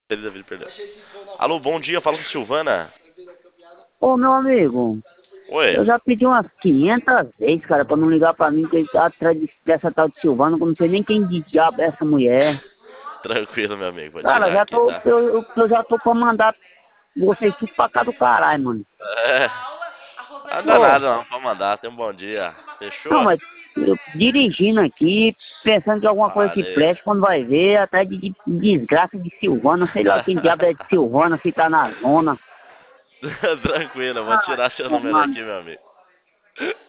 Davi perdeu. Alô, bom dia, fala com Silvana. Ô, meu amigo, Oi, eu já pedi umas 500 vezes, cara, pra não ligar pra mim, que ele tá atrás dessa tal de Silvana, que eu não sei nem quem de diabo é essa mulher. tranquilo, meu amigo, vou Cara, tirar já aqui, tô, tá? eu já tô pra mandar vocês tudo pra cá do caralho, mano. É, não dá Ô, nada não, pode mandar, tenha um bom dia. não, Fechou? mas eu dirigindo aqui, pensando que alguma coisa que Valeu. preste, quando vai ver, até de desgraça de Silvana, sei lá quem diabo é de Silvana, se tá na zona. Tranquilo, eu vou Ah, tirar seu número mano. aqui, meu amigo.